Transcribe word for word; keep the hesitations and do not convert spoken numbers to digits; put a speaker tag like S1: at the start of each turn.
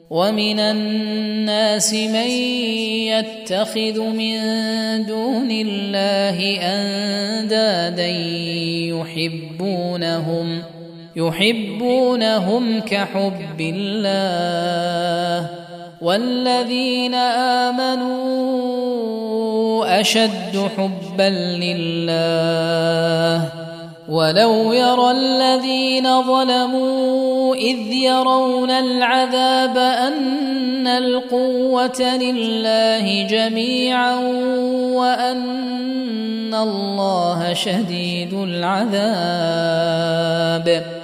S1: ومن الناس من يتخذ من دون الله أندادا يحبونهم يحبونهم كحب الله والذين آمنوا أشد حبا لله ولو يرى الذين ظلموا إذ يرون العذاب أن القوة لله جميعا وأن الله شديد العذاب